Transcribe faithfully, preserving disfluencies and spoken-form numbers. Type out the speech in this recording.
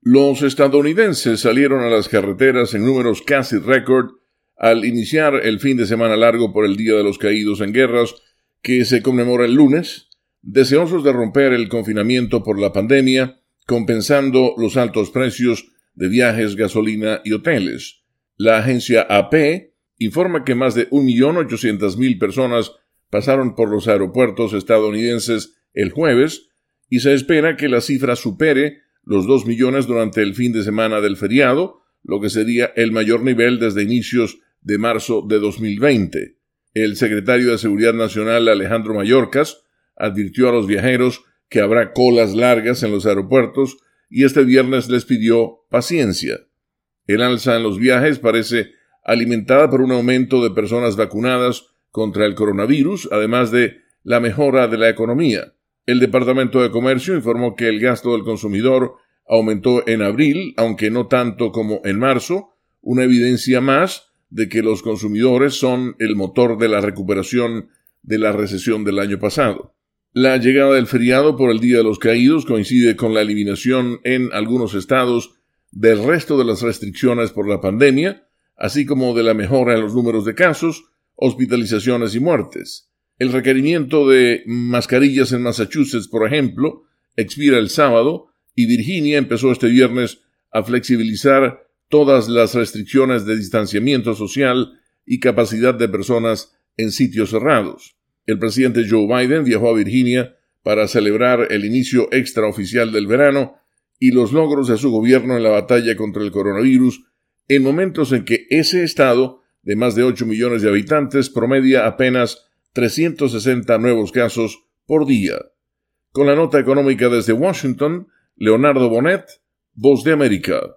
Los estadounidenses salieron a las carreteras en números casi récord al iniciar el fin de semana largo por el Día de los Caídos en Guerras, que se conmemora el lunes, deseosos de romper el confinamiento por la pandemia, compensando los altos precios de viajes, gasolina y hoteles. La agencia A P informa que más de un millón ochocientas mil personas pasaron por los aeropuertos estadounidenses el jueves y se espera que la cifra supere los dos millones durante el fin de semana del feriado, lo que sería el mayor nivel desde inicios de marzo de dos mil veinte. El secretario de Seguridad Nacional, Alejandro Mayorkas, advirtió a los viajeros que habrá colas largas en los aeropuertos y este viernes les pidió paciencia. El alza en los viajes parece alimentada por un aumento de personas vacunadas contra el coronavirus, además de la mejora de la economía. El Departamento de Comercio informó que el gasto del consumidor aumentó en abril, aunque no tanto como en marzo, una evidencia más de que los consumidores son el motor de la recuperación de la recesión del año pasado. La llegada del feriado por el Día de los Caídos coincide con la eliminación en algunos estados del resto de las restricciones por la pandemia, así como de la mejora en los números de casos, hospitalizaciones y muertes. El requerimiento de mascarillas en Massachusetts, por ejemplo, expira el sábado y Virginia empezó este viernes a flexibilizar todas las restricciones de distanciamiento social y capacidad de personas en sitios cerrados. El presidente Joe Biden viajó a Virginia para celebrar el inicio extraoficial del verano y los logros de su gobierno en la batalla contra el coronavirus en momentos en que ese estado, de más de ocho millones de habitantes, promedia apenas trescientos sesenta nuevos casos por día. Con la nota económica desde Washington, Leonardo Bonet, Voz de América.